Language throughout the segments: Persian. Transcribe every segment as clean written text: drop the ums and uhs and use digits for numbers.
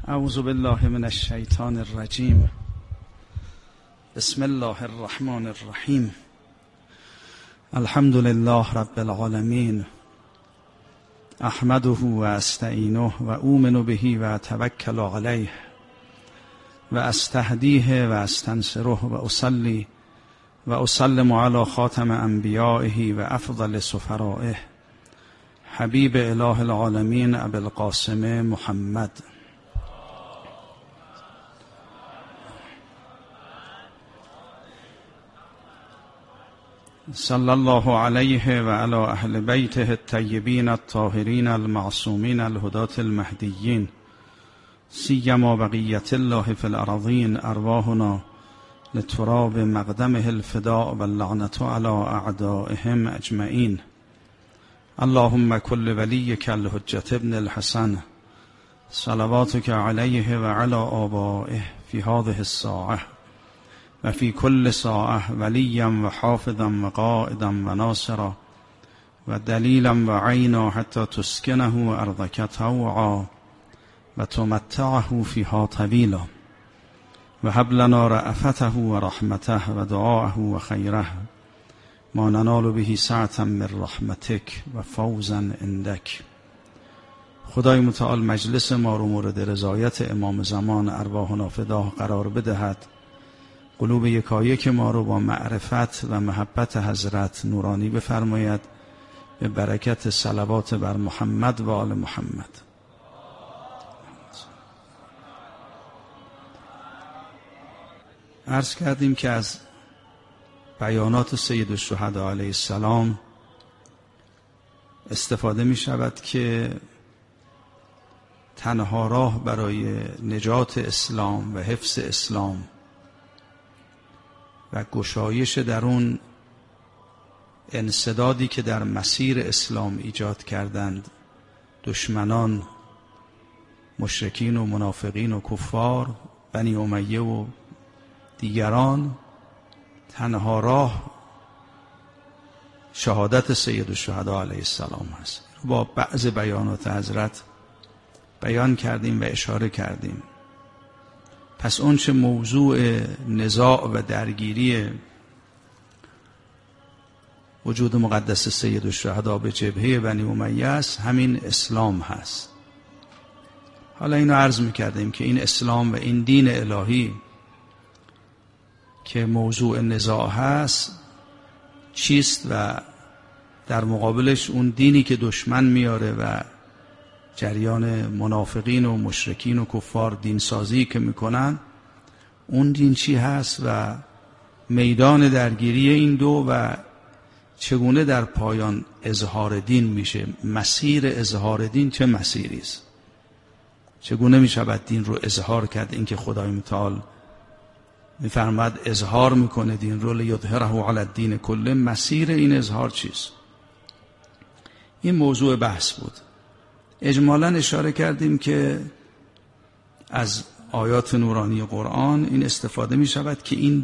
اعوذ بالله من الشیطان الرجیم. بسم الله الرحمن الرحیم. الحمد لله رب العالمین. احمده و استعینه و اؤمن به و اتوکل علیه و استهدیه و استنصره و اصلی و اسلم علی خاتم انبیائه و افضل سفرائه حبیب اله العالمین ابی القاسم محمد. صلی الله علیه و علی اهل بیته الطیبین الطاهرین المعصومین الهداة المهدیین، سیما بقیت الله فی الارضین. ارواحنا لتراب مقدمه الفداء و اللعنة علی اعدائهم اجمعین. اللهم کل ولیک الحجة ابن الحسن صلواتک علیه و علی آبائه فی هذه الساعة و فی کل ساعة ولیا و حافظا و قائدا و ناصرا و دلیلا و عینا حتی تسکنه ارضک طوعا و تمتعه فیها طویلا و هب لنا رأفته و رحمته و دعاءه و خیره ما ننال به سعة من رحمتک و فوزا عندک. خدای متعال مجلس ما رو مورد رضایت امام زمان ارواحنا فداه قرار بدهد. قلوب یکایک ما رو با معرفت و محبت حضرت نورانی بفرماید به برکت صلوات بر محمد و آل محمد. عرض کردیم که از بیانات سید الشهدا علیه السلام استفاده می شود که تنها راه برای نجات اسلام و حفظ اسلام و گشایش در اون انسدادی که در مسیر اسلام ایجاد کردند دشمنان، مشرکین و منافقین و کفار، بنی امیه و دیگران، تنها راه شهادت سید الشهدا علیه السلام هست. با بعض بیانات حضرت بیان کردیم و اشاره کردیم. پس اون چه موضوع نزاع و درگیری وجود مقدس سید الشهدا به جبهه بنی امیه است، همین اسلام هست. حالا اینو عرض میکردیم که این اسلام و این دین الهی که موضوع نزاع هست چیست و در مقابلش اون دینی که دشمن میاره و جریان منافقین و مشرکین و کفار دینسازی که میکنن، اون دین چی هست و میدان درگیری این دو و چگونه در پایان اظهار دین میشه. مسیر اظهار دین چه مسیری است؟ چگونه میشود دین رو اظهار کرد؟ این که خدای متعال میفرماید اظهار میکنه دین رو لیظهره علی الدین کله، مسیر این اظهار چیست؟ این موضوع بحث بود. اجمالاً اشاره کردیم که از آیات نورانی قرآن این استفاده می شود که این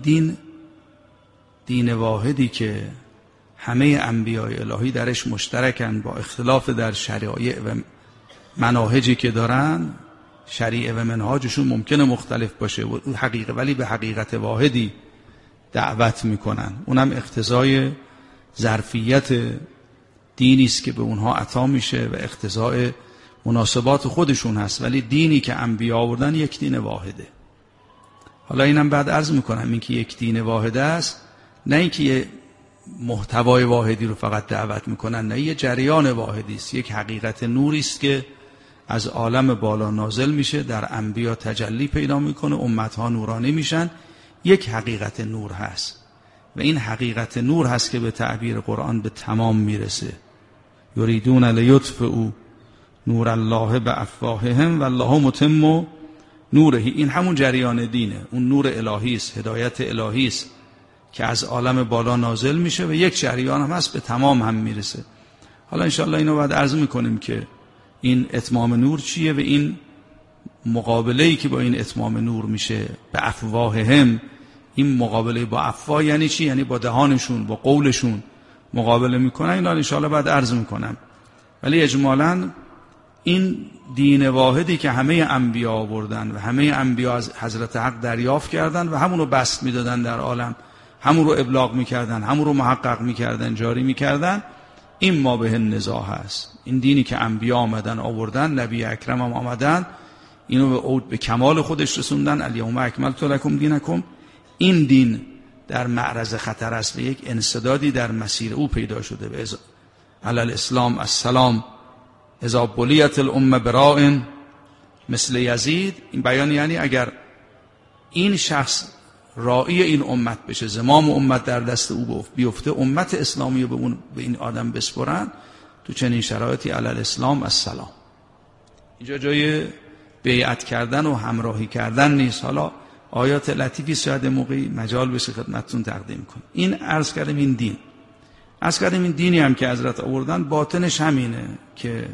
دین واحدی که همه انبیاء الهی درش مشترکن، با اختلاف در شرایع و مناهجی که دارن، شریعه و منهاجشون ممکنه مختلف باشه ولی به حقیقت واحدی دعوت میکنن. اونم اقتضای ظرفیت دینی است که به اونها عطا میشه و اقتضای مناسبات خودشون هست، ولی دینی که انبیا آوردن یک دین واحده. حالا اینم بعد عرض میکنم، این که یک دین واحده است، نه اینکه یه محتوای واحدی رو فقط دعوت میکنن، نه، یه جریان واحدی است، یک حقیقت نوری است که از عالم بالا نازل میشه، در انبیا تجلی پیدا میکنه، امتها نورانی میشن. یک حقیقت نور هست و این حقیقت نور هست که به تعبیر قرآن به تمام میرسه. یریدون لیطفئوا نور الله بافواههم والله متم نوره. این همون جریان دینه، اون نور الهی است، هدایت الهی است که از عالم بالا نازل میشه و یک جریان هم هست به تمام هم میرسه. حالا انشاءالله اینو بعد عرض میکنیم که این اتمام نور چیه و این مقابله‌ای که با این اتمام نور میشه به افواههم. این مقابله با افواه یعنی چی؟ یعنی با دهانشون، با قولشون مقابله میکنن. اینا انشاءالله بعد عرض میکنم. ولی اجمالاً این دین واحدی که همه انبیا آوردن و همه انبیا از حضرت حق دریافت کردن و همون رو بسط میدادن در عالم، همون رو ابلاغ میکردن، همون رو محقق میکردن، جاری میکردن، این ما به نزاع هست. این دینی که انبیا آمدن آوردن، نبی اکرم هم آمدن، اینو به کمال خودش رسوندن، الیوم اکملت لکم دینکم. این دین در معرض خطر است و یک انسدادی در مسیر او پیدا شده. به علی الاسلام السلام اذا بلیت الامه براء مثل یزید. این بیان یعنی اگر این شخص راعی این امت بشه، زمام امت در دست او بیفته، امت اسلامی رو به این آدم بسپرن، تو چنین شرایطی علی الاسلام السلام. اینجا جای بیعت کردن و همراهی کردن نیست. حالا آیات لطیفی شاید موقعی مجال بشه خدمتتون تقدیم کنم. این عرض کردم این دینی هم که حضرت آوردن باطنش همینه که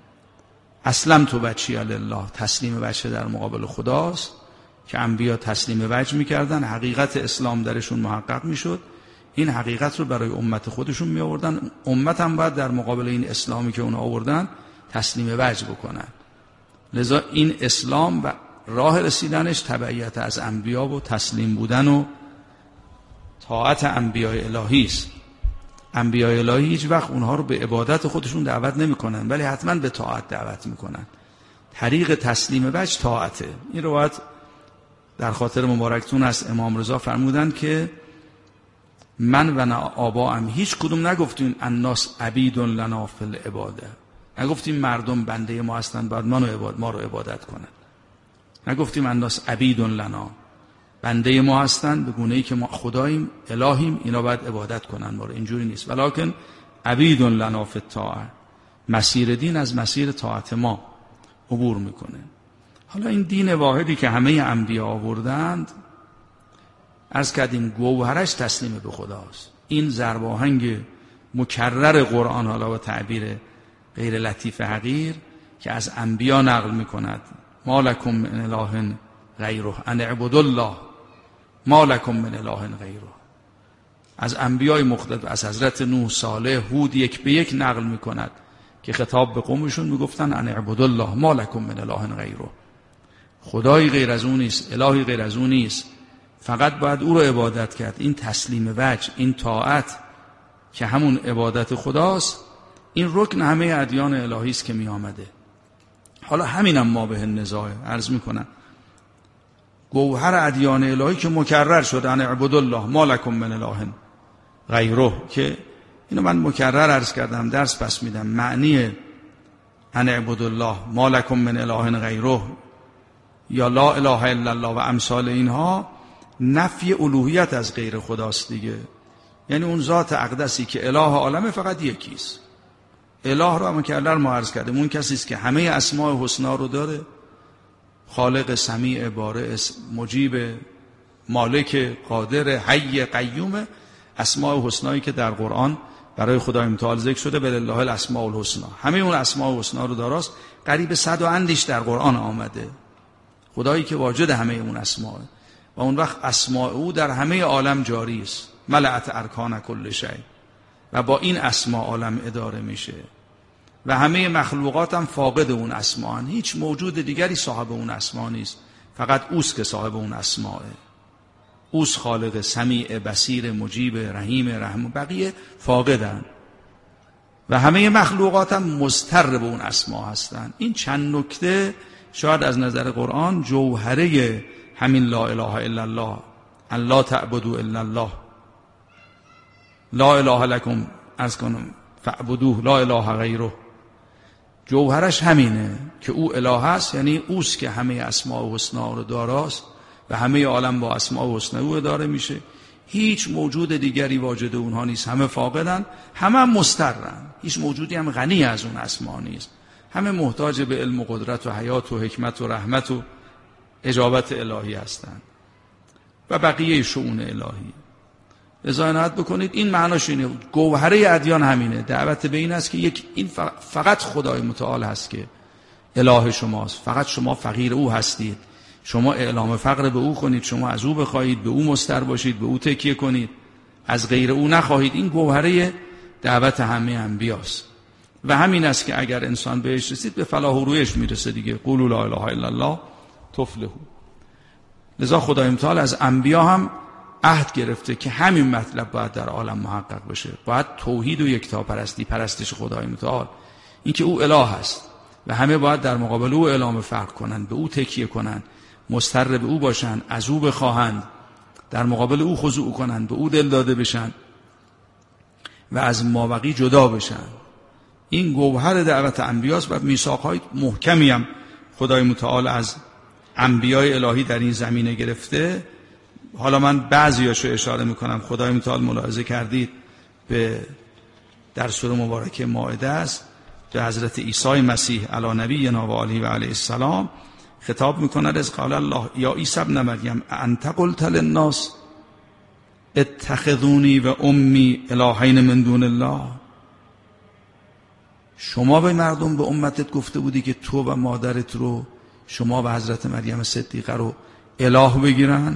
اسلمت وجهی لله، تسلیم وجه در مقابل خداست، که انبیا تسلیم وجه میکردن، حقیقت اسلام درشون محقق میشد، این حقیقت رو برای امت خودشون می آوردن، امت هم باید در مقابل این اسلامی که اون آوردن تسلیم وجه بکنن. لذا این اسلام و راه رسیدنش تبعیت از انبیا و تسلیم بودن و طاعت انبیاء الهی است. انبیاء الهی هیچ وقت اونها رو به عبادت خودشون دعوت نمیکنن، ولی حتما به طاعت دعوت میکنن. طریق تسلیم وجه طاعته. این روایت در خاطر مبارکتون از امام رضا فرمودن که من و آباام هیچ کدوم نگفتیم الناس عبید لنا فی العباده، نگفتیم مردم بنده ما هستند باید ما رو عبادت کنند، نگفتیم الناس عبید لنا، بنده ما هستند به گونه‌ای که ما خداییم، الهیم، اینا باید عبادت کنند ما رو. اینجوری نیست. ولکن عبید لنا فی الطاعه، مسیر دین از مسیر طاعت ما عبور میکنه. حالا این دین واحدی که همه انبیا آوردند، عرض کردیم گوهرش تسلیم به خداست. این ضرب آهنگ مکرر قرآن، حالا و تعبیر غیر لطیف حقیر، که از انبیا نقل میکند ما لکم من اله غیره ان اعبدوا الله ما لکم من اله غیره. از انبیای مختلف، از حضرت نوح، صالح، هود، یک به یک نقل میکند که خطاب به قومشون میگفتن ان اعبدوا الله ما لکم من اله غیره، خدایی غیر از اون نیست، الهی غیر از اون نیست، فقط باید او رو عبادت کرد. این تسلیم وجه، این طاعت که همون عبادت خداست، این رکن همه ادیان الهی است که می آمده. حالا همینم ما به نزاع عرض میکنم، گوهر ادیان الهی که مکرر شد ان اعبدوا الله ما لکم من اله غیره، که اینو من مکرر عرض کردم، درس پس میدم. معنی ان اعبدوا الله ما لکم من اله غیره یا لا اله الا الله و امثال اینها، نفی الوهیت از غیر خداست دیگه. یعنی اون ذات اقدسی که اله عالم فقط یکیست. اله رو هم که الله ما عرض کردیم، اون کسی است که همه اسماء حسنا رو داره، خالق، سمیع، بارئ، مجیب، مالک، قادر، حی، قیوم، اسماء حسنایی که در قرآن برای خدای متعال ذکر شده، بلله الاسماء الحسنا، همه اون اسماء حسنا رو داراست. قریب 100 و اندیش در قرآن آمده. خدایی که واجد همه اون اسماء و اون وقت اسماء او در همه عالم جاری است، ملأت ارکان کل شیء، و با این اسماء عالم اداره میشه و همه مخلوقات هم فاقد اون اسماء هستند. هیچ موجود دیگری صاحب اون اسماء نیست، فقط اوست که صاحب اون اسماءه. اوست خالق، سمیع، بصیر، مجیب، رحیم، رحم، بقیه فاقدن و همه مخلوقات هم مضطر به اون اسماء هستند. این چند نکته شاید از نظر قرآن جوهره همین لا اله الا الله، ان لا تعبدوا الا الله، لا اله لکم عرض کنم فاعبدوه لا اله غیره، جوهرش همینه که او اله است، یعنی اوست که همه اسماء حسنا رو داراست و همه عالم با اسماء حسنا او اداره میشه. هیچ موجود دیگری واجد اونها نیست، همه فاقدن، همه مضطرن، هیچ موجودی هم غنی از اون اسماء نیست، همه محتاج به علم و قدرت و حیات و حکمت و رحمت و اجابت الهی هستند و بقیه شؤون الهی. لذا عنایت بکنید، این معناش اینه، گوهره ادیان همینه، دعوت به این است که این فقط خدای متعال هست که اله شماست، فقط شما فقیر او هستید، شما اعلام فقر به او کنید، شما از او بخواهید، به او مستر باشید، به او تکیه کنید، از غیر او نخواهید. این گوهره دعوت همه انبیاست. و همین است که اگر انسان بهش رسید به فلاح و رویش میرسه دیگه. قولوا لا اله الا الله تفلحوا. لذا خدای متعال از انبیا هم عهد گرفته که همین مطلب باید در عالم محقق بشه. باید توحید و یکتاپرستی، پرستش خدای متعال، این که او اله است و همه باید در مقابل او اعلام فقر کنند، به او تکیه کنند، مضطر به او باشند، از او بخواهند، در مقابل او خضوع کنند، به او دل داده بشن و از مابقی جدا بشن. این گوهر دعوت انبیاست و میثاق‌های محکمی هم خدای متعال از انبیای الهی در این زمینه گرفته. حالا من بعضیاشو اشاره میکنم. خدای متعال ملاحظه کردید در سوره مبارکه مائده است به حضرت عیسی مسیح علی نبینا و آله و علیه السلام خطاب میکند از قال الله یا عیسی ابن مریم انت قلت للناس اتخذونی و امی الهین من دون الله. شما به مردم، به امتت گفته بودی که تو و مادرت رو، شما و حضرت مریم صدیقه رو اله بگیرن.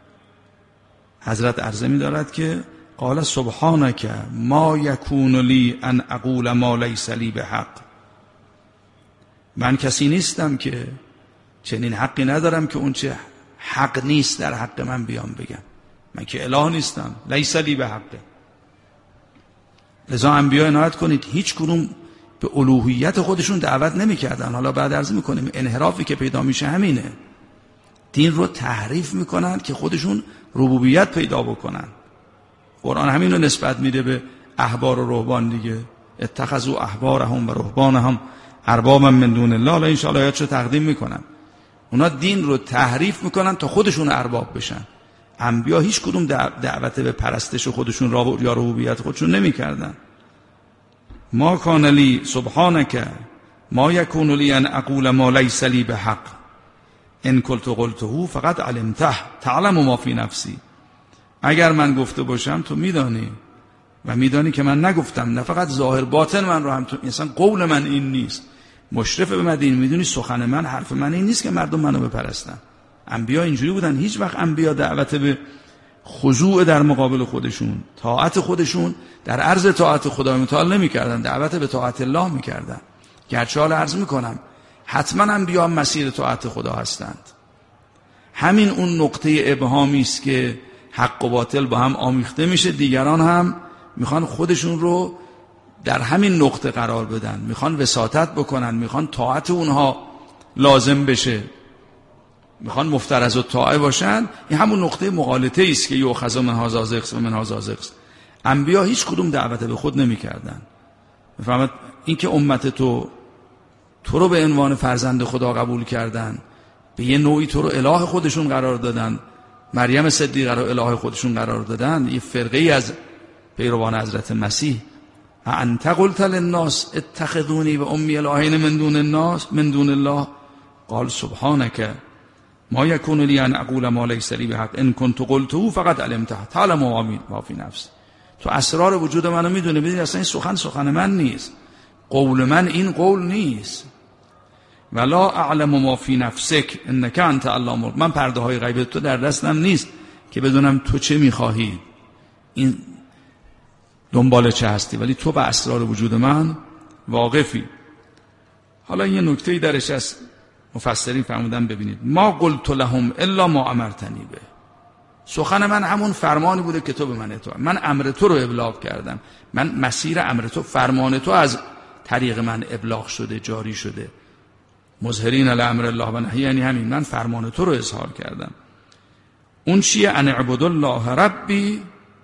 حضرت عرضه می‌دارد که قال سبحانك ما یکون لی ان اقول ما لیس لی بحق. من کسی نیستم که چنین حقی ندارم که اون چه حق نیست در حق من بیام بگم. من که اله نیستم، لیس لی بحقه. لذا انبیا عنایت کنید هیچ کدوم به الوهیت خودشون دعوت نمی‌کردن. حالا بعد عرض می‌کنیم انحرافی که پیدا میشه همینه. دین رو تحریف میکنن که خودشون ربوبیت پیدا بکنن. قرآن همین رو نسبت میده به احبار و رهبان دیگه. اتخذوا احبارهم و رهبانهم اربابا من دون الله. حالا ان شاء الله آیاتشو تقدیم میکنم. اونا دین رو تحریف میکنن تا خودشون ارباب بشن. انبیا هیچ کدوم دعوت به پرستش خودشون یا ربوبیت خودشون نمیکردن. ما کان لی سبحانک ما یکون لی ان اقول ما لیس لی بحق ان قلته فقط علمته تعلم ما فی نفسی. اگر من گفته باشم تو میدانی و میدانی که من نگفتم. نه فقط ظاهر باطن من رو هم تو، مثلا قول من این نیست، مشرف به مدین، میدونی سخن من، حرف من این نیست که مردم منو بپرستن. انبیا اینجوری بودن. هیچ وقت انبیا دعوت به خضوع در مقابل خودشون، طاعت خودشون در عرض طاعت خدای متعال نمیکردن، دعوت به طاعت الله میکردن. گرچه حالا عرض میکنم حتما انبیا مسیر طاعت خدا هستند. همین اون نقطه ابهامی است که حق و باطل با هم آمیخته میشه. دیگران هم میخوان خودشون رو در همین نقطه قرار بدن، میخوان وساطت بکنن، میخوان طاعت اونها لازم بشه، میخوان مفترض الطاعه باشن. این همون نقطه مغالطه است که یؤخذ من هذا زغس و من هذا زغس. انبیا هیچ کدوم دعوت به خود نمیکردن. میفهمید این که امت تو رو به عنوان فرزند خدا قبول کردن، به یه نوعی تو رو اله خودشون قرار دادن، مریم صدیقه رو اله خودشون قرار دادن، یه فرقه ای از پیروان حضرت مسیح. انت قلت للناس اتخذونی و امی الهین من دون الله قال سبحانك ما یکون لی ان اقول ما لیس لی بحق ان كنت قلته فقط علمته تعلم ما فی نفس. تو اسرار وجود منو میدونی. ببین اصلا این سخن من نیست، قول من این قول نیست. ولا اعلم ما فی نفسک انک انت علام الغیوب. من پرده های غیب تو در دستم نیست که بدونم تو چه میخواهی، این دنبال چه هستی، ولی تو به اسرار وجود من واقفی. حالا یه نکته‌ای درش از مفسرین فرمودن ببینید. ما قلت لهم الا ما امرتنی به. سخن من همون فرمانی بوده که تو به من اطاعت. من امر تو رو ابلاغ کردم. من مسیر امر تو، فرمان تو از طریق من ابلاغ شده، جاری شده. مظهرین الامر الله و نهی، یعنی همین، من فرمان تو رو اظهار کردم. اون چیه؟ ان اعبدوا الله ربی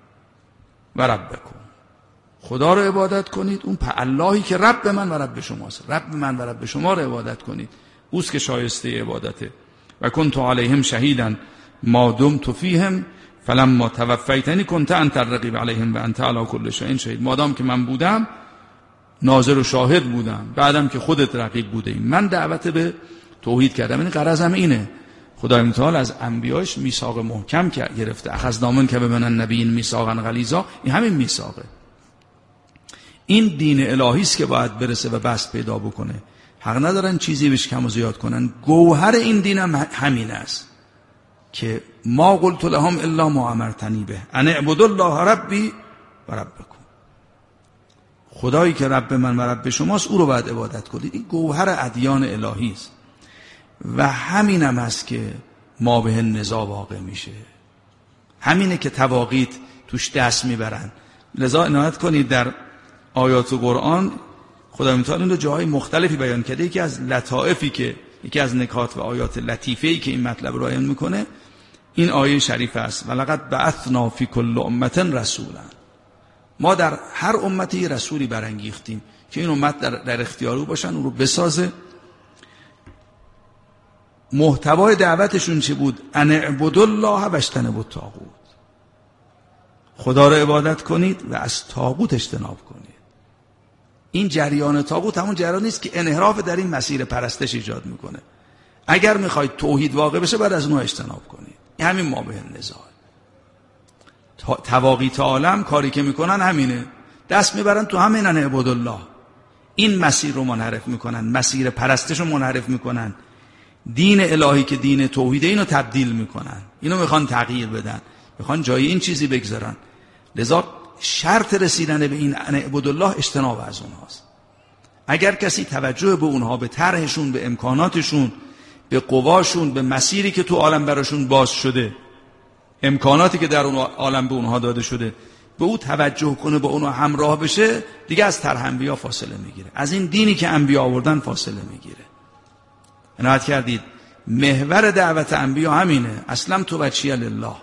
و ربکم. خدا رو عبادت کنید، اون اللهی که رب من و رب شماست. رب من و رب شما رو عبادت کنید، اوست که شایسته عبادته. و کنت علیهم شهیدا ما دمت فیهم فلما توفیتنی کنت انت الرقیب علیهم و انت علی کل شیء شهید. مادام که من بودم ناظر و شاهد بودم، بعدم که خودت رقیب بودی. من دعوت به توحید کردم. این غرضم اینه. خدای متعال از انبیاش میثاق محکم گرفته. اخذنا منک بمن النبیین میثاقا غلیظا. این همین میثاقه. این دین الهی است که باید برسه و بست پیدا بکنه. حق ندارن چیزی بهش کم و زیاد کنن. گوهر این دینم همین است که ما قلت لهم الا ما امرتنی به ان اعبدوا الله ربی و ربکم. خدایی که رب من و رب شماست، او رو باید عبادت کنید. این گوهر ادیان الهی است و همینم هست که ما به نزاع واقع میشه. همینه که تواقیت توش دست میبرن. لذا عنایت کنید در آیات قرآن خدای متعال این رو جاهای مختلفی بیان کرده. یکی از لطائفی که یکی از نکات و آیات لطیفه‌ای که این مطلب رو بیان میکنه این آیه شریف است: ولقد بعثنا فی کل امة رسولا. ما در هر امتی رسولی برانگیختیم که این امت در اختیار او باشن، او رو بسازه. محتوای دعوتشون چه بود؟ ان اعبدوا الله و اجتنبوا الطاغوت. خدا رو عبادت کنید و از طاغوت اجتناب کنید. این جریان طاغوت همون جریانی است که انحراف در این مسیر پرستش ایجاد میکنه. اگر میخواید توحید واقع بشه باید از اونها اجتناب کنید. این همین ما به نزاع. تواقیت عالم کاری که میکنن همینه، دست میبرن تو همین ان اعبدوا الله. این مسیر رو منحرف میکنن، مسیر پرستش رو منحرف میکنن. دین الهی که دین توحیده اینو تبدیل میکنن، اینو میخوان تغییر بدن، میخوان جای این چیزی بگذارن. لذا شرط رسیدن به این ان اعبدوا الله اجتناب از اونهاست. اگر کسی توجه به اونها، به طرحشون، به امکاناتشون، به قواشون، به مسیری که تو عالم براشون باز شده، امکاناتی که در اون عالم به اونها داده شده، به او توجه کنه، با اونها همراه بشه، دیگه از طرح انبیا فاصله میگیره، از این دینی که انبیا آوردن فاصله میگیره. عنایت کردید محور دعوت انبیا همینه، اسلم تو وجهی لله.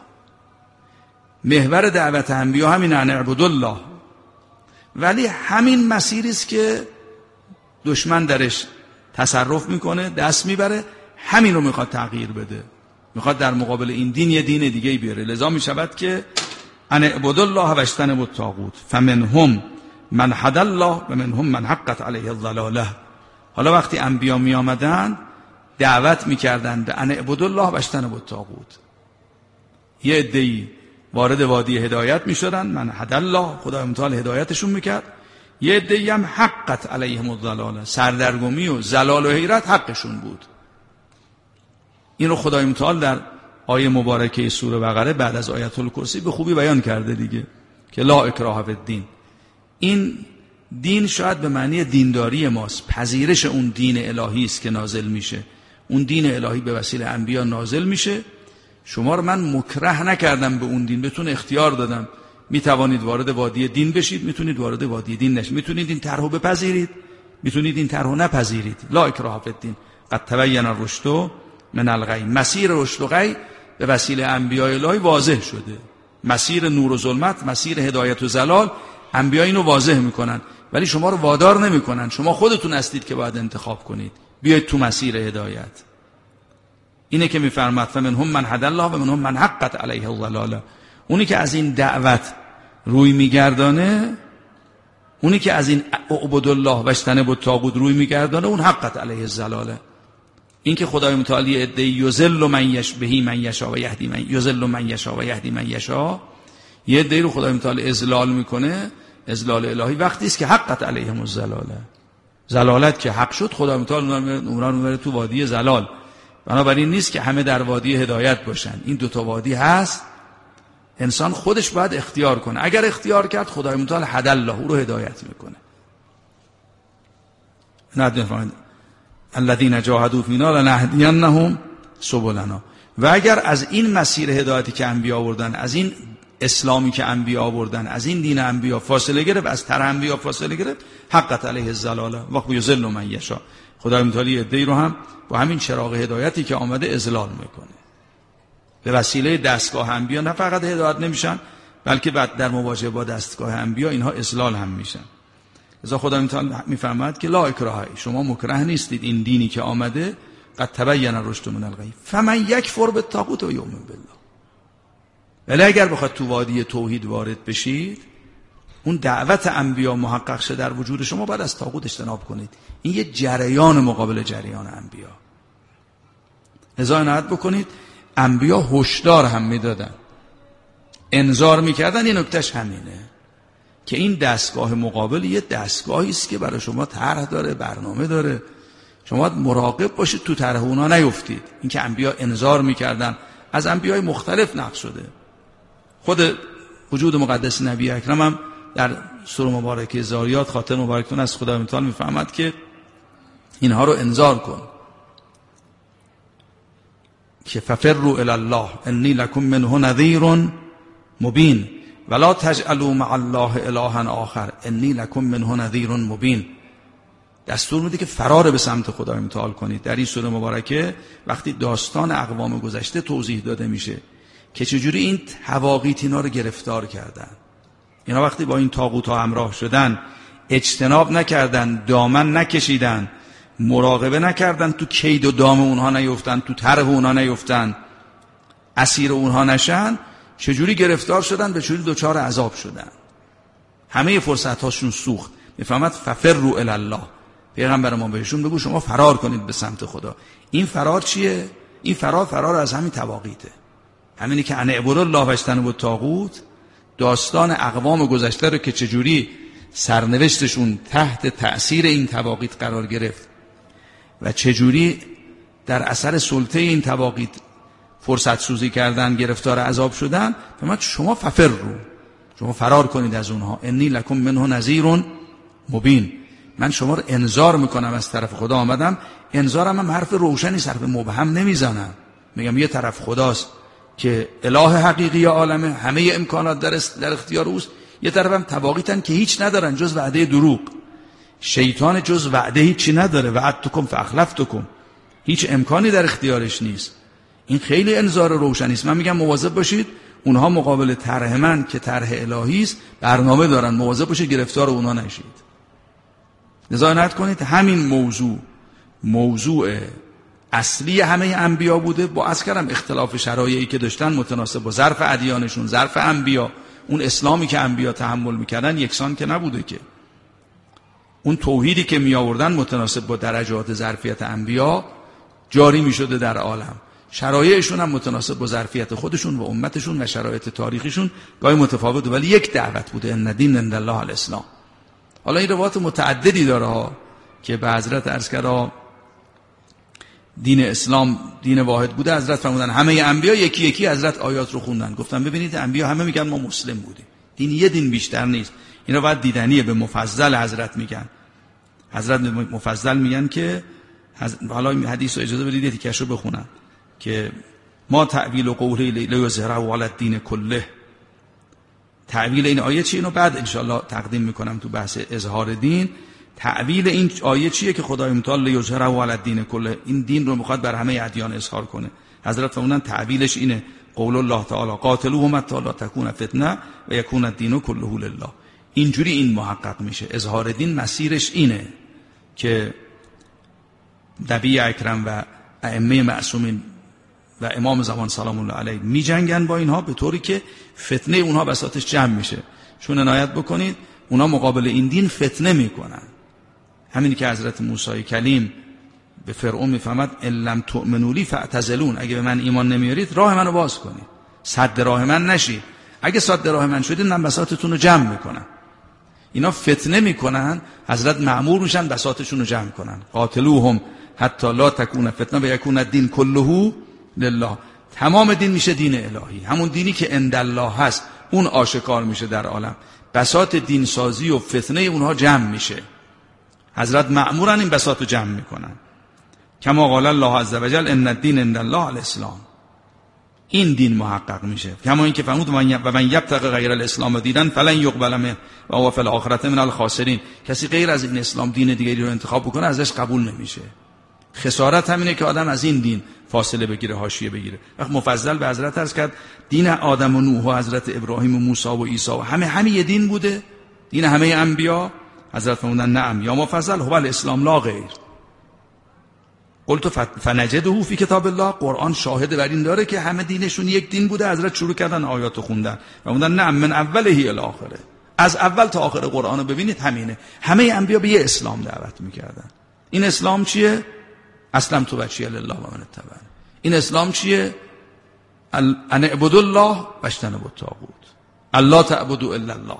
محور دعوت انبیا همینه، ان اعبدوا الله. ولی همین مسیری است که دشمن درش تصرف میکنه، دست میبره، همین رو میخواد تغییر بده، میخواد در مقابل این دین یه دین دیگه بیاره. لذا میشود که ان اعبدوا الله و اجتنبوا الطاغوت فمنهم من هدی الله و منهم من حقت علیه الضلاله. حالا وقتی انبیا می آمدن دعوت میکردن به ان اعبدوا الله و اجتنبوا الطاغوت، یه عده‌ای وارد وادی هدایت میشدن، من هدی الله، خدای متعال هدایتشون میکرد. یه عده‌ای هم حقت علیهم الضلاله، سردرگمی و ضلال و حیرت حقشون بود. این رو خدای متعال در آیه مبارکه سوره بقره بعد از آیت الکرسی به خوبی بیان کرده دیگه، که لا اکراه فی الدین. این دین شاید به معنی دینداری ماست، پذیرش اون دین الهی است که نازل میشه. اون دین الهی به وسیله انبیا نازل میشه. شما رو من مکره نکردم به اون دین، بهتون اختیار دادم، میتوانید وارد وادی دین بشید، میتونید وارد وادی دین نشید، میتونید این طرحو بپذیرید، میتونید این طرحو نپذیرید. لا اکراه فی الدین قد تبین الرشد من الغی. مسیر رشد و غی به وسیله انبیاء الهی واضح شده. مسیر نور و ظلمت، مسیر هدایت و ضلال، انبیا اینو واضح میکنن، ولی شما رو وادار نمیکنن. شما خودتون هستید که باید انتخاب کنید، بیاید تو مسیر هدایت. اینه که میفرماد فمنهم من هدی الله و منهم من حقت علیه الضلاله. اونی که از این دعوت روی میگردانه، اونی که از این اعبدوا الله و اجتنبوا الطاغوت روی میگردانه، اون حقت علیه الضلاله. این که خدای متعال عده یذل من یشبهی من یشاء و یهدی من یذل من یشاء و یهدی من یشاء، یه عده رو خدای متعال اذلال میکنه، اذلال الهی وقتی است که حقت علیهم الضلاله. ضلالت که حق شد، خدای متعال اونها رو میبره تو وادی ضلال. بنابراین نیست که همه در وادی هدایت باشن، این دوتا وادی هست. انسان خودش باید اختیار کنه. اگر اختیار کرد خدای متعال هدی الله، او رو هدایت میکنه. نمی‌فهمید الذين جاهدوا فينا لنهدينهم سبلنا. و اگر از این مسیر هدایتی که انبیا آوردن، از این اسلامی که انبیا آوردن، از این دین انبیا فاصله گرفت، از طرح انبیا فاصله گرفت، حقت علیه الضلاله وقت یذل من یشاء. خدای متعال عده‌ای رو هم با همین چراغ هدایتی که آمده اذلال میکنه. به وسیله دستگاه انبیا نه فقط هدایت نمیشن، بلکه بعد در مواجهه با دستگاه انبیا اینها اذلال هم میشن. لذا خدای متعال میفرماید که لا اکراه، شما مکره نیستید، این دینی که آمده قد تبین الرشد من الغی فمن یکفر بالطاغوت و یؤمن بالله. ولی اگر بخواد تو وادی توحید وارد بشید، اون دعوت انبیا محقق شه در وجود شما، باید از طاغوت اجتناب کنید. این یه جریان مقابل جریان انبیا. لذا عنایت بکنید، انبیا هشدار هم میدادن، انذار میکردن. این نکتهش همینه که این دستگاه مقابل یه دستگاهی است که برای شما طرح داره، برنامه داره. شما باید مراقب باشید تو طرح اونا نیفتید. این که انبیا انذار میکردن، از انبیای مختلف نقل شده. خود وجود مقدس نبی اکرم هم در سوره مبارکه زاریات خاطر مبارکتون از خدای متعال میفهمد که اینها رو انذار کن که ففروا الی الله انی لکم منه نذیر مبین ولا تجعلوا مع الله الها آخر انی لکم منه نذیر مبین. دستور میده که فرار به سمت خدای متعال کنید. در این سوره مبارکه وقتی داستان اقوام گذشته توضیح داده میشه که چجوری این طواغیت اینا رو گرفتار کردن، اینا وقتی با این طاغوت ها همراه شدن اجتناب نکردن، دامن نکشیدن، مراقبه نکردن، تو کید و دام اونها نیفتن، تو طرح اونها نیفتن، اسیر اونها نشن، چجوری گرفتار شدن، به چجوری دچار عذاب شدن. همه فرصت هاشون سوخت. میفهمد ففروا الی الله، پیغمبر ما بهشون بگو شما فرار کنید به سمت خدا. این فرار چیه؟ این فرار از همین طواغیته، همینی که ان اعبدوا الله و اجتنبوا الطاغوت. داستان اقوام گذشته رو که چجوری سرنوشتشون تحت تأثیر این طواغیت قرار گرفت و چجوری در اثر سلطه این طواغیت فرصت سوزی کردن، گرفتار عذاب شدن. فرمود شما ففروا، شما فرار کنید از اونها. انی لکم منه نذیر مبین، من شما رو انذار میکنم، از طرف خدا آمدم. انذارم هم حرف روشنی، حرف مبهم نمیزنم. میگم یه طرف خداست که اله حقیقی عالمه، همه امکانات در اختیار اوست، یه طرف هم طواغیتن که هیچ ندارن جز وعده دروغ. شیطان جز وعده هیچی نداره، وعدتکم فاخلفتکم، هیچ امکانی در اختیارش نیست. این خیلی انذار روشنی است. من میگم مواظب باشید، اونها مقابل طرح من که طرح الهی است برنامه دارن، مواظب باشید گرفتار اونها نشید. نظارت کنید همین موضوع اصلی همه انبیا بوده، با اذکرم اختلاف شرایعی که داشتن متناسب با ظرف ادیانشون، ظرف انبیا، اون اسلامی که انبیا تحمل میکردن یکسان که نبوده، که اون توحیدی که می آوردن متناسب با درجات ظرفیت انبیا جاری می شده در عالم. شرایعشون هم متناسب با ظرفیت خودشون و امتشون و شرایط تاریخیشون گاهی متفاوته، ولی یک دعوت بوده، ان دین عند الله الاسلام. حالا این روایات متعددی داره ها که به حضرت عرض کردم دین اسلام دین واحد بوده. حضرت فرمودن همه انبیا یکی یکی حضرت آیات رو خوندن، گفتن ببینید انبیا همه میگن ما مسلم بودیم، دین یه دین بیشتر نیست. اینا باید دیدنیه. به مفضل حضرت میگن، حضرت مفضل میگن که حالا این حدیث رو اجازه بدید تیکش رو بخونم که ما تعویل و قوله لیظهره علی الدین کله. تعویل این آیه چیه؟ اینو بعد انشاءالله تقدیم میکنم تو بحث اظهار دین. تعویل این آیه چیه که خدای متعال لیظهره علی الدین کله، این دین رو میخواد بر همه ادیان اظهار کنه. حضرت فرمودن تعویلش اینه قول الله تعالی قاتلوهم حتی لا تکون فتنه و یکون الدین کله لله. اینجوری این محقق میشه. اظهار دین مسیرش اینه که نبی اکرم و ائمه معصومین و امام زمان سلام الله علیه می جنگن با اینها به طوری که فتنه اونها بساطش جمع میشه. چون عنایت بکنید اونها مقابل این دین فتنه میکنن. همینی که حضرت موسی کلیم به فرعون میفهمد ان لم تؤمنوا لی فاعتزلون، اگه به من ایمان نمیارید راه منو باز کنید، صد راه من نشید. اگه صد راه من شدید من بساطتون رو جمع میکنم. اینا فتنه میکنن، حضرت مأمور میشن بساطشون رو جمع کنن. قاتلوهم حتی لا تکون فتنه و یکون الدین کله لله. تمام دین میشه دین الهی، همون دینی که عند الله هست اون آشکار میشه در عالم. بساط دین سازی و فتنه اونها جمع میشه. حضرت مأمورن این بساط رو جمع میکنن. کما قال الله عز وجل ان الدین عند الله الاسلام. این دین محقق میشه. کما این که فرمود و من یبتغی غیر الاسلام دینا فلن یقبل منه و هو فی الاخره من الخاسرین. کسی غیر از این اسلام دین دیگری رو انتخاب بکنه ازش قبول نمیشه. خسارت همینه که آدم از این دین فاصله بگیره، حاشیه بگیره. وقت مفضل به حضرت عرض کرد دین آدم و نوح و حضرت ابراهیم و موسی و عیسی و همه یه دین بوده، دین همه انبیا. حضرت فرمودن نعم یا مفضل هو الاسلام لا غیر. قلت فنجده فی کتاب الله. قرآن شاهد بر این داره که همه دینشون یک دین بوده. حضرت شروع کردن آیات خوندن و فرمودن نعم من اوله الی آخره. از اول تا آخر قرآن رو ببینید همینه. همه انبیا به یه اسلام دعوت میکردن. این اسلام چیه؟ اسلمت وجهی لله و من اتبعني. این اسلام چیه؟ ان اعبدوا الله و اجتنبوا الطاغوت، الله تعبدوا الا الله.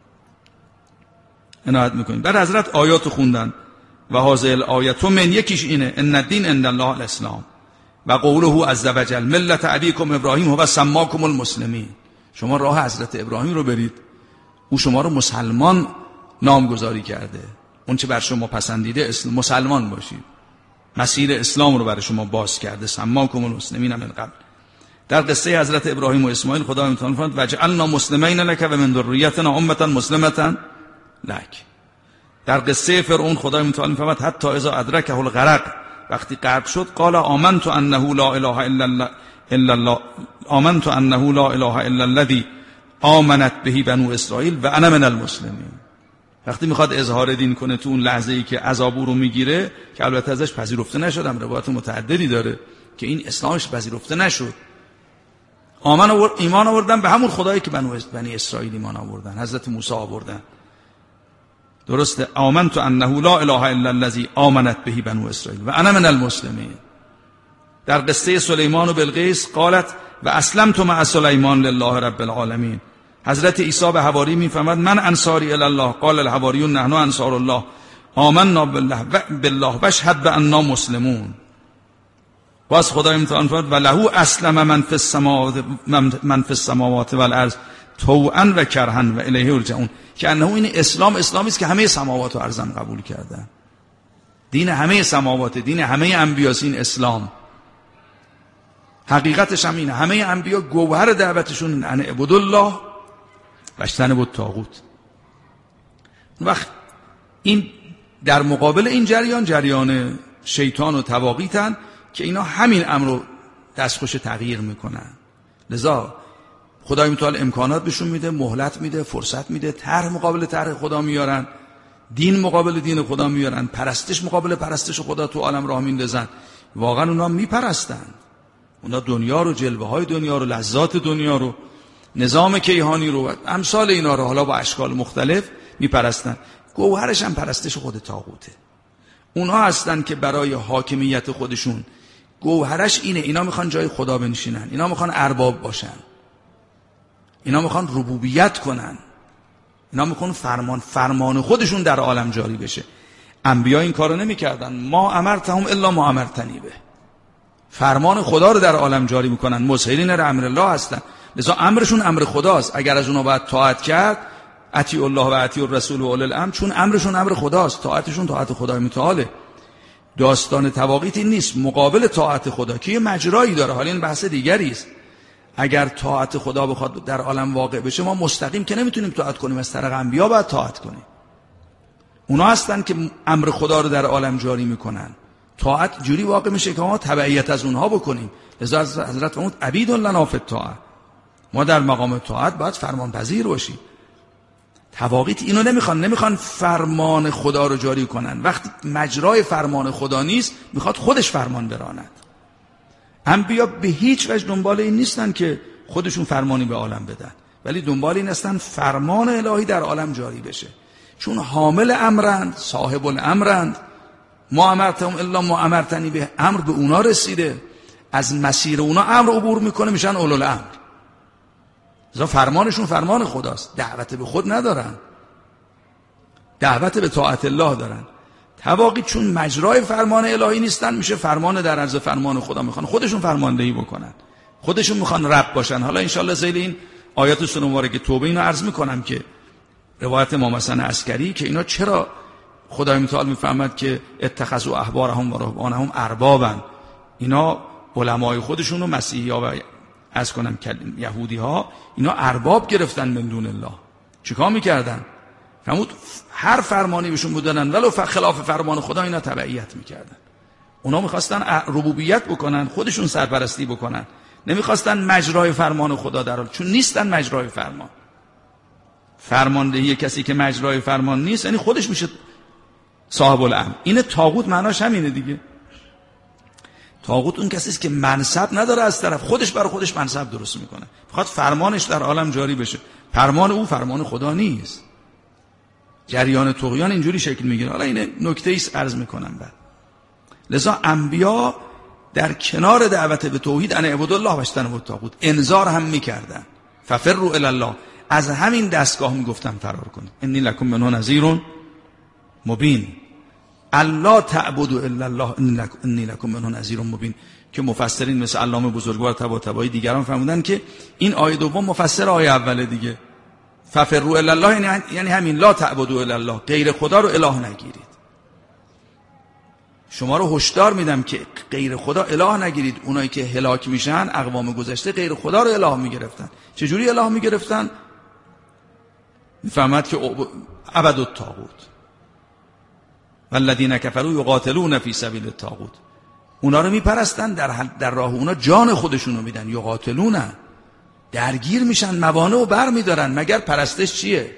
عنایت میکنید. بعد حضرت آیات خوندن و هذه الآیه من یکیش اینه ان الدین عند الله الاسلام و قوله عز وجل ملت ابیکم ابراهیم هو سماکم المسلمین. شما راه حضرت ابراهیم رو برید. او شما رو مسلمان نامگذاری کرده، اون چه بر شما پسندیده مسلمان باشید، مسیر اسلام رو برای شما باز کرده. سماکم المسلمین من قبل. در قصه حضرت ابراهیم و اسماعیل خدا متعال فرمود وجعلنا مسلمین لک و من ذریتنا امه مسلمه لک. در قصه فرعون خدا متعال فرمود حتی اذا ادرکه الغرق، وقتی غرق شد قال آمنت انه لا اله الا الله آمنت انه لا اله الا الذی آمنت به بنو اسرائیل و انا من المسلمین. وقتی میخواد اظهار دین کنه تو اون لحظه‌ای که عذاب رو میگیره، که البته ازش پذیرفته نشدم، روایت متعددی داره که این اسلامش پذیرفته نشد، ایمان آوردن به همون خدایی که بنی اسرائیل ایمان آوردن، حضرت موسی آوردن. درسته؟ آمنت انه لا اله الا الذی آمنت به بنو اسرائیل و انا من المسلمین. در قصه سلیمان و بلقیس قالت و اسلمت مع سلیمان لله رب العالمین. حضرت عیسی به حواری میفرماد من انصاری الی الله قال الحواریون نحن انصار الله آمنا بالله و اشهد باننا مسلمون. باز خدای متعال فرمود و له اسلم من فی السماوات والارض طوعا و کرها و الیه یرجعون. که انه این اسلامی است که همه سماوات و ارض هم قبول کردن. دین همه سماوات، دین همه انبیاء این اسلام. حقیقتش هم اینه، همه انبیا گوهر دعوتشون ان اعبدوا الله و اجتنبوا الطاغوت. وقت این در مقابل این جریان شیطان و طواغیتن که اینا همین امر رو دستخوش تغییر میکنن. لذا خدای متعال امکانات بهشون میده، مهلت میده، فرصت میده، طرح مقابل طرح خدا میارن، دین مقابل دین خدا میارن، پرستش مقابل پرستش خدا تو عالم راه میندازن. واقعا اونا میپرستن، اونا دنیا رو، جلوه های دنیا رو، لذات دنیا رو، نظام کیهانی رو، امثال اینا رو حالا با اشکال مختلف میپرستن. گوهرش هم پرستش خود طاغوته. اونها هستن که برای حاکمیت خودشون گوهرش اینه، اینا میخوان جای خدا بنشینن، اینا میخوان ارباب باشن، اینا میخوان ربوبیت کنن، اینا میخوان فرمان خودشون در عالم جاری بشه. انبیا این کارو نمیکردن. ما امرتهم الا ما امرتنی به. فرمان خدا رو در عالم جاری میکنن، مسهرین امر الله هستن. لذا امرشون امر خداست. اگر از اونها باید طاعت کرد، اطیعوا الله و اطیعوا الرسول و اولی الامر، چون امرشون امر خداست، طاعتشون طاعت خدای متعاله. داستان طواغیت این نیست، مقابل طاعت خدا که یه مجرایی داره، حالا این بحث دیگری است. اگر طاعت خدا بخواد در عالم واقع بشه، ما مستقیم که نمیتونیم طاعت کنیم، از طریق انبیا باید طاعت کنیم. اونا هستن که امر خدا رو در عالم جاری میکنن. طاعت جوری واقع میشه که ما تبعیت از اونها بکنیم. لذا حضرت فرمود عبید لنا فی الطاعه، ما در مقام طاعت باید فرمان پذیر باشیم. طواغیت اینو نمیخوان فرمان خدا رو جاری کنن. وقتی مجرای فرمان خدا نیست، میخواد خودش فرمان براند. انبیا به هیچ وجه دنبال این نیستن که خودشون فرمانی به عالم بدن، ولی دنبال این هستن فرمان الهی در عالم جاری بشه، چون حامل امرند، صاحب الامرند. ما امرتهم الا ما امرتنی به. امر به اونا رسیده، از مسیر اونا امر عبور میکنه، میشن اولوالامر. لذا فرمانشون فرمان خداست، دعوت به خود ندارن، دعوت به طاعت الله دارن. طواغیت چون مجرای فرمان الهی نیستن، میشه فرمان در عرض فرمان خدا، میخوان خودشون فرماندهی بکنن، خودشون میخوان رب باشن. حالا انشالله زیل این آیات سوره مبارکه توبه اینو عرض میکنم که روایت امام حسن عسکری که اینا چرا خدای متعال میفهمد که اتخذوا احبارهم و رهبانهم اربابا، اینا علمای خودشون و مسیحی ها و از کنم یهودی ها اینا ارباب گرفتن من دون الله. چیکار میکردن؟ فرمود هر فرمانی بهشون بودن ولو خلاف فرمان خدا، اینا تبعیت میکردن. اونا میخواستن ربوبیت بکنن، خودشون سرپرستی بکنن، نمیخواستن مجرای فرمان خدا در حال، چون نیستن مجرای فرمان. فرماندهی کسی که مجرای فرمان نیست یعنی خودش میشه صاحب الامر. این طاغوت معناش همینه دیگه. طاغوت اون کسی است که منصب نداره، از طرف خودش برای خودش منصب درست میکنه، میخواد فرمانش در عالم جاری بشه. فرمان او فرمان خدا نیست. جریان طغیان اینجوری شکل میگیره. حالا این نکته ایست عرض میکنم بعد. لذا انبیا در کنار دعوت به توحید ان اعبدوا الله و اجتنبوا الطاغوت انذار هم میکردن. ففروا الی الله، از همین دستگاه میگفتن فرار کنید. انی لکم منه نذیر مبین. الله تعبدوا الا الله انی لکم منه نذیر مبین، که مفسرین مثل علامه بزرگوار طباطبایی دیگران فرمودن که این آیه دوم مفسر آیه اوله دیگه. ففروا الی الله یعنی همین، لا تعبدوا الی الله، غیر خدا رو اله نگیرید. شما رو هشدار میدم که غیر خدا اله نگیرید. اونایی که هلاک میشن اقوام گذشته غیر خدا رو اله میگرفتن. چجوری اله میگرفتن؟ میفهمد که عبدوا الطاغوت والذین کفروا یقاتلون فی سبیل الطاغوت. اونا رو میپرستن، در راه اونا جان خودشونو میدن. یقاتلون، درگیر میشن، موانع رو بر میدارن. مگر پرستش چیه؟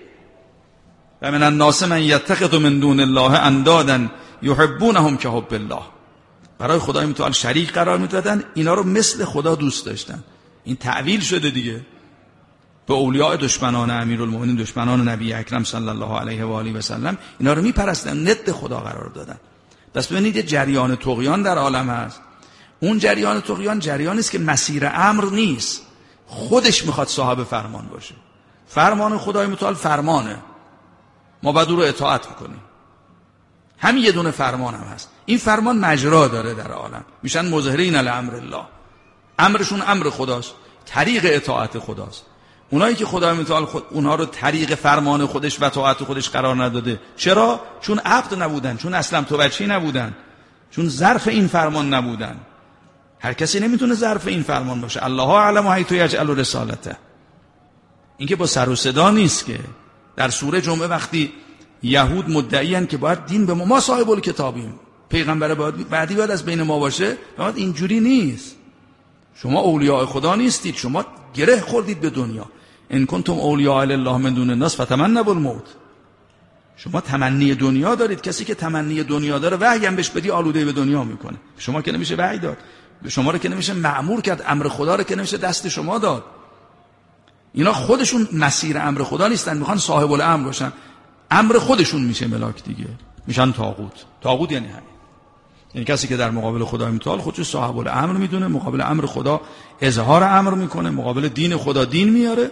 و من الناس من یتخذ من دون الله اندادا یحبونهم کحب الله. برای خدای متعال شریک قرار میدادن، اینا رو مثل خدا دوست داشتن. این تعویل شده دیگه. به اولیاء دشمنان امیرالمومنین، دشمنان نبی اکرم صلی الله علیه و آله و سلم، اینا رو میپرستن، ند خدا قرار دادن. پس ببینید یه جریان طغیان در عالم هست. اون جریان طغیان جریانی است که مسیر امر نیست، خودش میخواد صاحب فرمان باشه. فرمان خدای متعال فرمانه، ما باید او رو اطاعت کنیم. همین یه دونه فرمان هم هست. این فرمان مجرا داره در عالم، میشن مظهرین لامر الله. امرشون امر خداست، طریق اطاعت خداست. اونایی که خدای متعال اونها رو طریق فرمان خودش و طاعت خودش قرار نداده. چرا؟ چون عبد نبودن، چون اصلا توجهی نبودن، چون ظرف این فرمان نبودن. هر کسی نمیتونه ظرف این فرمان باشه. الله اعلم حیث یجعل رسالته. این که با سر و صدا نیست که. در سوره جمعه وقتی یهود مدعیان که باید دین به ما صاحب الکتابیم، پیغمبر بعدی باید از بین ما باشه، باید اینجوری نیست. شما اولیاء خدا نیستید، شما گره خوردید به دنیا. ان کنتم اولیاء الله من دون الناس فتمنوا الموت. شما تمنی دنیا دارید. کسی که تمنی دنیا داره وحی هم بهش بدی آلوده به دنیا میکنه. شما که نمیشه وحی داد، به شما رو که نمیشه مأمور کرد، امر خدا رو که نمیشه دست شما داد. اینا خودشون مسیر امر خدا نیستن، میخوان صاحب الامر باشن. امر خودشون میشه ملاک دیگه، میشن طاغوت. طاغوت یعنی همین، یعنی کسی که در مقابل خدای متعال خودش صاحب الامر میدونه، مقابل امر خدا اظهار امر میکنه، مقابل دین خدا دین میاره.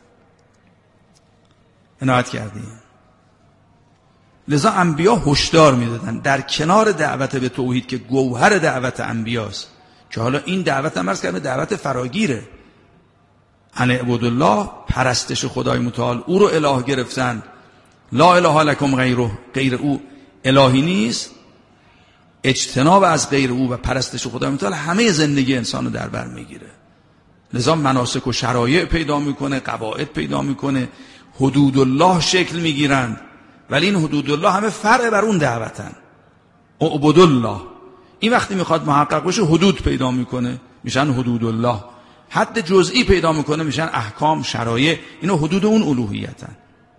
عنایت کردیم. لذا انبیا هشدار میدادن در کنار دعوت به توحید که گوهر دعوت انبیاست، که حالا این دعوت هم عرض کردم دعوت فراگیره. ان اعبدوا الله، پرستش خدای متعال، او رو اله گرفتن. لا اله لکم غیره، غیر او الهی نیست. اجتناب از غیر او و پرستش خدای متعال همه زندگی انسان رو در بر میگیره. لذا مناسک و شرایع پیدا میکنه، قواعد پیدا میکنه، حدود الله شکل میگیرن. ولی این حدود الله همه فرع بر اون دعوتن. اعبدوا الله، این وقتی میخواد محقق بشه حدود پیدا میکنه، میشن حدود الله. حد جزئی پیدا میکنه، میشن احکام، شرایع. اینو حدود اون الوهیتن.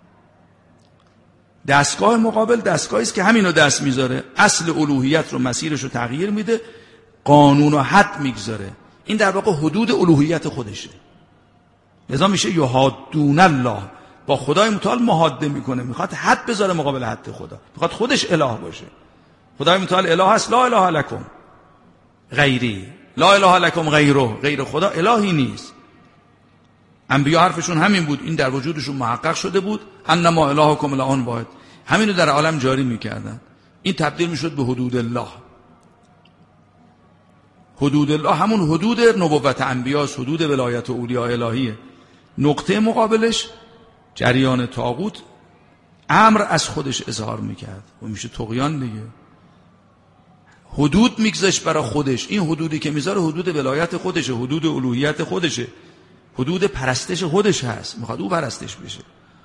دستگاه مقابل دستگاهی است که همینو دست میذاره، اصل الوهیت رو، مسیرش رو تغییر میده، قانون و حد میگذاره. این در واقع حدود الوهیت خودشه. لذا میشه یحادون الله، با خدای متعال محاده میکنه، میخواد حد بذاره مقابل حد خدا، میخواد خودش اله باشه. خدای متعال اله هست، لا اله لکم غیری، لا اله لکم غیره، غیر خدا الهی نیست. انبیا حرفشون همین بود، این در وجودشون محقق شده بود. انما الهکم اله واحد، همینو در عالم جاری میکردن. این تبدیل میشد به حدود الله. حدود الله همون حدود نبوت انبیاست، حدود ولایت و اولیاء الهیه. نقطه مقابلش جریان طاغوت، امر از خودش اظهار میکرد و میشه طغیان دیگه. حدود میگذاشت برای خودش. این حدودی که میذاره حدود ولایت خودشه، حدود الوهیت خودشه، حدود پرستش خودش هست، میخواد او پرستش بشه.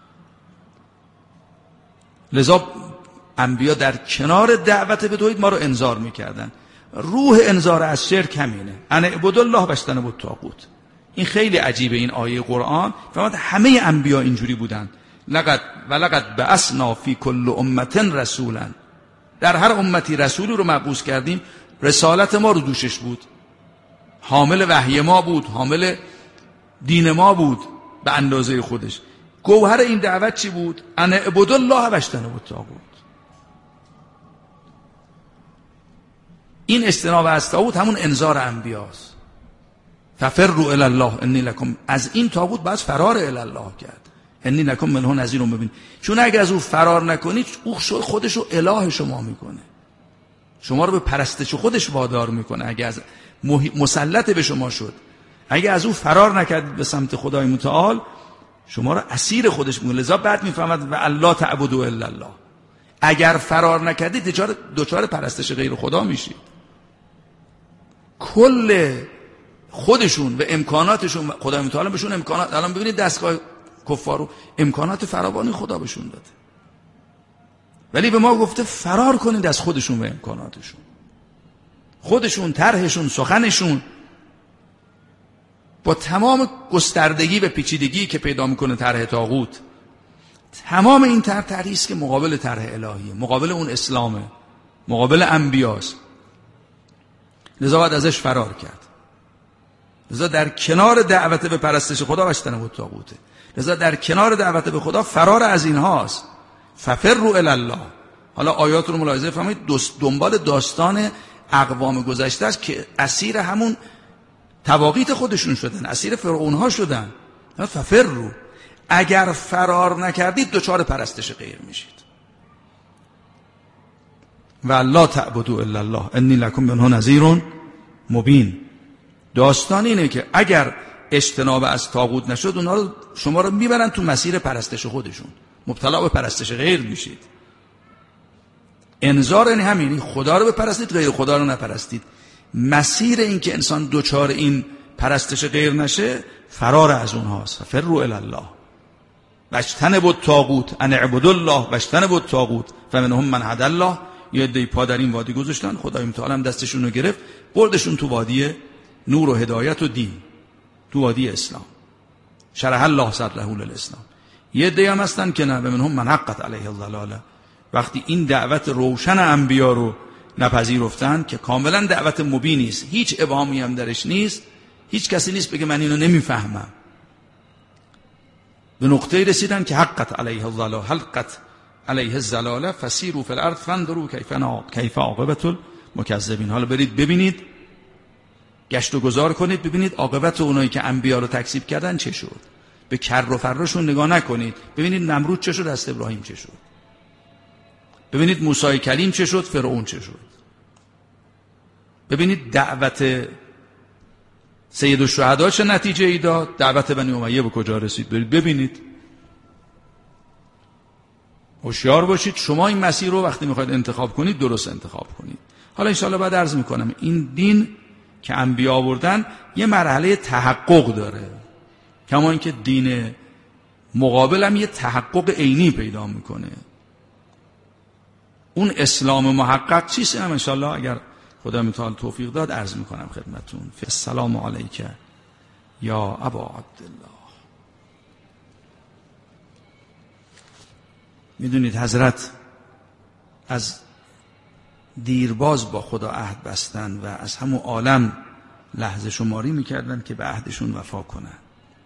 لذا انبیا در کنار دعوت به توحید ما رو انذار میکردن. روح انذار از شرک همینه، ان اعبدوا الله واجتنبوا الطاغوت. این خیلی عجیبه. این آیه قرآن فهمت همه انبیا اینجوری بودن. لقد بعثنا فی کل امة رسولا، در هر امتی رسولی رو مبعوث کردیم. رسالت ما رو دوشش بود، حامل وحی ما بود، حامل دین ما بود به اندازه خودش. گوهر این دعوت چی بود؟ ان اعبدوا الله واجتنبوا الطاغوت. این اجتناب از طاغوت همون انذار انبیاست. ففروا الی الله انی لکم، از این طاغوت باید فرار الی الله کرد. انی لکم منه نذیر مبین. چون اگه از او فرار نکنید، او خودش رو اله شما میکنه، شما رو به پرستش خودش وادار میکنه. اگه از مسلط به شما شد، اگه از او فرار نکردید به سمت خدای متعال، شما را اسیر خودش میکنه. لذا بعد میفهمد و الله تعبدوا الا الله. اگر فرار نکردید دچار پرستش غیر خدا میشید. کل خودشون و امکاناتشون، خدا متعال بهشون امکانات، الان ببینید دستگاه کفار رو امکانات فراوانی خدا بهشون داده، ولی به ما گفته فرار کنید از خودشون و امکاناتشون. خودشون، طرحشون، سخنشون با تمام گستردگی و پیچیدگی که پیدا میکنه طرح طاغوت، تمام این طرحی است که مقابل طرح الهیه، مقابل اون اسلامه، مقابل انبیاست. لذا باید ازش فرار کرد. لذا در کنار دعوت به پرستش خدا واجتنبوا الطاغوت، لذا در کنار دعوت به خدا فرار از اینهاست. ففروا الی الله. حالا آیات رو ملاحظه فرمایید، دنبال داستان اقوام گذشته است که اسیر همون تواقیت خودشون شدن، اسیر فرعون ها شدن. ففروا، اگر فرار نکردید دچار پرستش غیر میشید. و الله تعبدوا الا الله انی لکم منه نذیر مبین. داستان اینه که اگر اجتناب از طاغوت نشد، اونها رو شما رو میبرن تو مسیر پرستش خودشون، مبتلا به پرستش غیر میشید. انذار این همینی، خدا رو بپرستید، غیر خدا رو نپرستید. مسیر این که انسان دوچار این پرستش غیر نشه فرار از اونهاست. فروا الی الله واجتنبوا الطاغوت ان اعبدوا الله واجتنبوا الطاغوت فمنهم من هدی الله. یه عده پا در این وادی گذاشتن، خدای متعال هم دستشون رو گرفت بردشون تو وادی نور و هدایت و دین، تو وادی اسلام. شرح الله صدره للاسلام. یه عده هم هستن که نه، منهم من حقت علیه الضلاله. وقتی این دعوت روشن انبیا رو نپذیرفتن که کاملا دعوت مبینی است، هیچ ابهامی هم درش نیست، هیچ کسی نیست بگه من اینو نمیفهمم، به نقطه رسیدن که حقت علیه الضلاله، حقت علیه الضلاله فسیروا فی الارض فانظروا کیف عاقبة المکذبین. حالا برید ببینید، گشت و گذار کنید، ببینید عاقبت اونایی که انبیا رو تکذیب کردن چه شد. به کر و فراشون نگاه نکنید، ببینید نمرود چه شد، دست ابراهیم چه شد، ببینید موسی کلیم چه شد، فرعون چه شد. ببینید دعوت سید الشهدا چه نتیجه ای داد، دعوت بنی امیه به کجا رسید. برید ببینید. هوشیار باشید شما این مسیر رو وقتی میخواید انتخاب کنید درست انتخاب کنید. حالا انشاءالله بعد عرض میکنم این دین که انبیا آوردن یه مرحله تحقق داره، کما اینکه دین مقابل هم یه تحقق عینی پیدا میکنه. اون اسلام محقق چیست هم انشاءالله اگر خدا متعال توفیق داد عرض میکنم خدمتون. السلام علیک یا ابا عبدالله. میدونید حضرت از دیرباز با خدا عهد بستن و از همون عالم لحظه شماری میکردن که به عهدشون وفا کنن.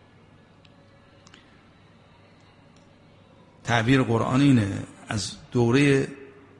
تعبیر قرآن اینه، از دوره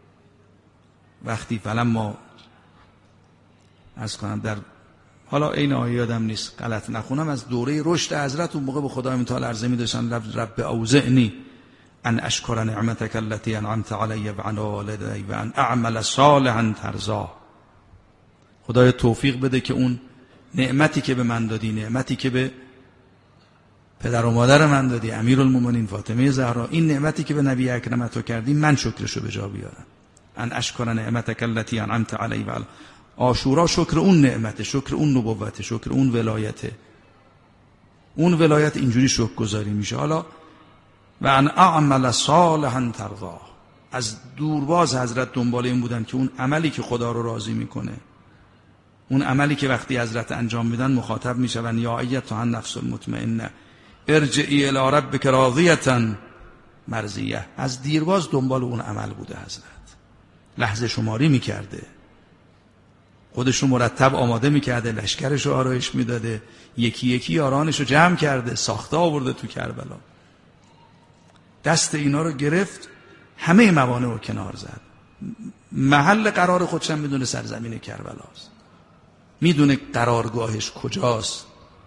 وقتی فلما عرض کنم در حالا این آیه یادم نیست غلط نخونم، از دوره رشد حضرت اون موقع به خدای متعال عرضه می‌داشتن رب اوزعنی ان اشکر نعمتک التي انعمت علی و علی والدی و ان اعمل صالحا ترضاه. خدای توفیق بده که اون نعمتی که به من دادی، نعمتی که به پدر و مادر من دادی، امیرالمومنین فاطمه زهرا، این نعمتی که به نبی اکرم تو کردی من شکرشو به جا بیارم. ان اشکر نعمتک التي انعمت علی و علی. عاشورا شکر اون نعمت، شکر اون نبوت، شکر اون ولایته. اون ولایت اینجوری شکر گذاری میشه. حالا و ان اعمل صالحا ترضاه، از دورباز حضرت دنبال این بودن که اون عملی که خدا رو راضی میکنه، اون عملی که وقتی حضرت انجام میدن مخاطب میشون یا ایتها النفس المطمئنه ارجعی الی ربک راضیه مرضیه. از دیرباز دنبال اون عمل بوده حضرت، لحظه شماری میکرده، خودش رو مرتب آماده میکرده، لشکرش رو آرایش میداده، یکی یکی یارانش رو جمع کرده، ساخته آورده تو کربلا، دست اینا رو گرفت، همه موانع رو کنار زد. محل قرار خودش هم میدونه سرزمین کربلاست، میدونه قرارگاهش کجاست،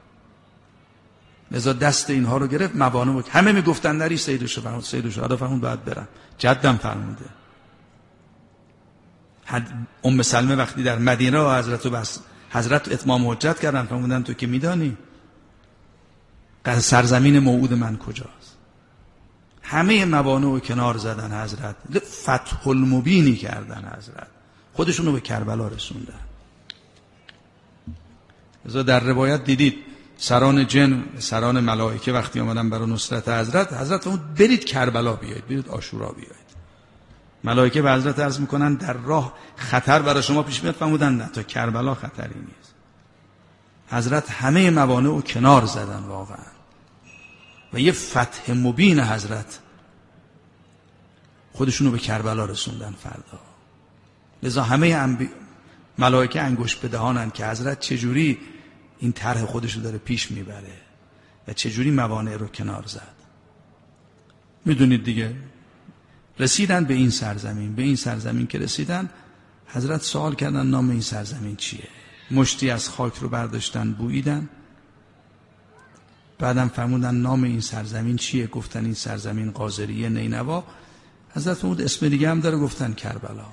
لذا دست اینها رو گرفت، موانع رو همه میگفتن نری. سید الشهدا فرمود باید برم، جدم فرموده. ام سلمه وقتی در مدینه و حضرت اتمام حجت کردن فرمودن تو که میدانی سرزمین موعود من کجاست؟ همه موانع رو کنار زدن حضرت، فتح المبینی کردن حضرت، خودشونو به کربلا رسوندن. لذا در روایت دیدید سران جن، سران ملائکه وقتی آمدن برای نصرت حضرت فرمود برید کربلا بیایید، برید عاشورا بیایید. ملائکه به حضرت عرض میکنن در راه خطر برای شما پیش میاد، فرمودن نه، تا کربلا خطری نیست. حضرت همه موانع رو کنار زدن واقعا و یه فتح مبین حضرت خودشونو به کربلا رسوندن فردا. لذا همه ملائکه انگشت به دهانن که حضرت چجوری این طرح خودشو داره پیش میبره و چجوری موانع رو کنار زد. میدونید دیگه، رسیدن به این سرزمین. به این سرزمین که رسیدن حضرت سوال کردن نام این سرزمین چیه؟ مشتی از خاک رو برداشتن بوییدن، بعدم فرمودن نام این سرزمین چیه؟ گفتن این سرزمین قاضریه نینوا. حضرت فرمود اسم دیگه هم داره، گفتن کربلا.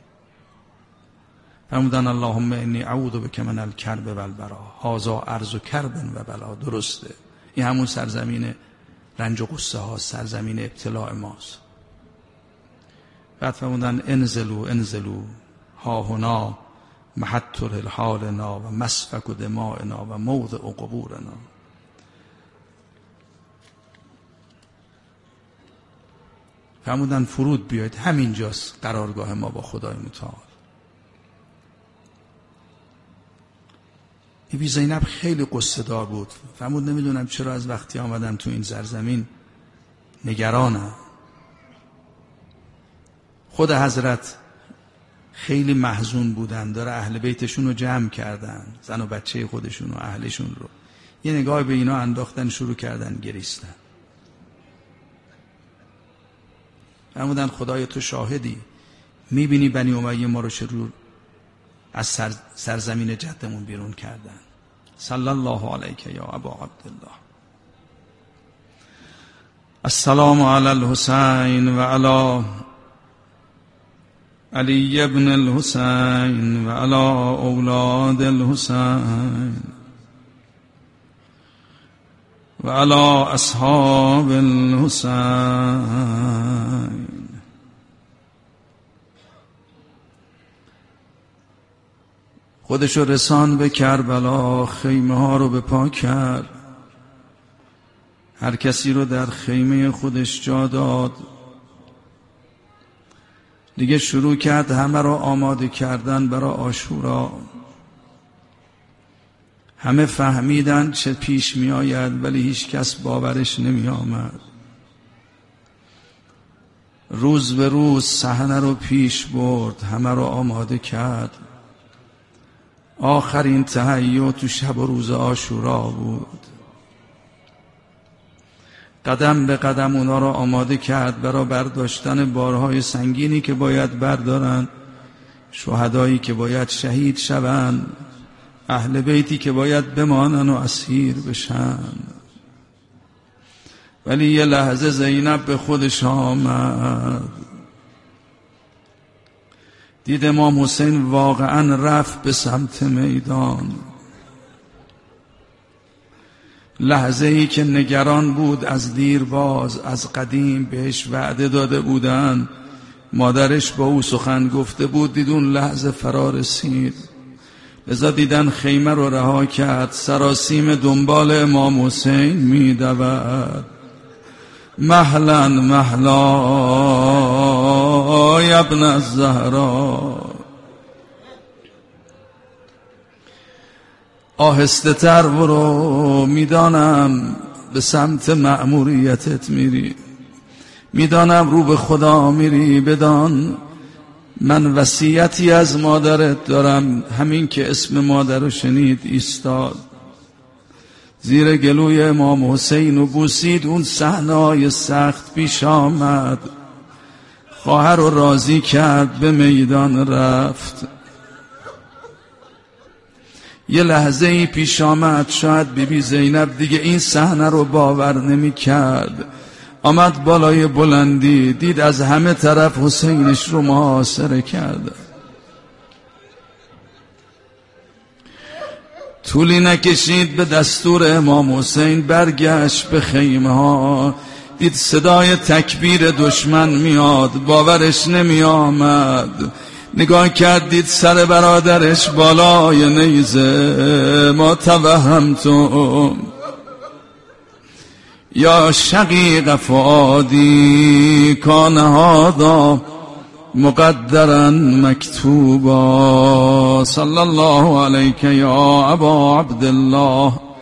فرمودن اللهم انی اعوذ بک من الکرب و البلا، هذا ارض کرب و بلا. درسته، این همون سرزمین رنج و غصه ها، سرزمین ابتلاء ماست. بعد فرمودن انزلوا ها هنا محط الحالنا و مسفک دمائنا و موضع قبورنا. فرمودن فرود بیایید، همینجاست قرارگاه ما با خدای متعال. بی زینب خیلی قصه دار بود. فرمود نمیدونم چرا از وقتی آمدم تو این سرزمین نگرانم. خود حضرت خیلی محزون بودن، داره اهل بیتشون رو جمع کردن، زن و بچه خودشون و اهلشون رو یه نگاه به اینا انداختن، شروع کردن گریستن. فرمودن خدای تو شاهدی، میبینی بنی امیه ما رو چرور از سرزمین جدمون بیرون کردن. صلی الله علیک یا ابا عبدالله. السلام علی الحسین و علی علی ابن الحسین و علی اولاد الحسین و علی اصحاب الحسین. خودشو رسان به کربلا، خیمه ها رو به پا کرد، هر کسی رو در خیمه خودش جا داد. دیگه شروع کرد همه رو آماده کردن برای عاشورا. همه فهمیدن چه پیش می آید، ولی هیچ کس باورش نمی آمد. روز به روز صحنه رو پیش برد، همه رو آماده کرد. آخرین تهیه تو شب و روز عاشورا بود. قدم به قدم اونا را آماده کرد برای برداشتن بارهای سنگینی که باید بردارن، شهدایی که باید شهید شوند، اهل بیتی که باید بمانن و اسیر بشن. ولی یه لحظه زینب به خودش آمد، دید امام حسین واقعا رفت به سمت میدان. لحظه ای که نگران بود از دیرباز، از قدیم بهش وعده داده بودن، مادرش با او سخن گفته بود، دید اون لحظه فرا رسید. لذا دیدن خیمه رو رها کرد، سراسیم دنبال امام حسین می دود. مهلا مهلا یا ابن الزهرا، آهسته تر برو، میدانم به سمت مأموریتت میری، میدانم رو به خدا میری. بدان من وصیتی از مادرت دارم. همین که اسم مادر رو شنید ایستاد، زیر گلوی امام حسین و بوسید. اون صحنه‌های سخت پیش آمد، خواهر رو راضی کرد، به میدان رفت. یه لحظه ای پیش آمد، شاید بیبی زینب دیگه این صحنه رو باور نمی کرد. آمد بالای بلندی، دید از همه طرف حسینش رو محاصره کرده. طولی نکشید به دستور امام حسین برگشت به خیمه ها، دید صدای تکبیر دشمن میاد، باورش نمی آمد. نگاه کرد دید سر برادرش بالای نیزه. ما توهمتم یا شقیق فؤادی کان هذا مقدرا مکتوبا. صلی الله علیک یا ابا عبدالله.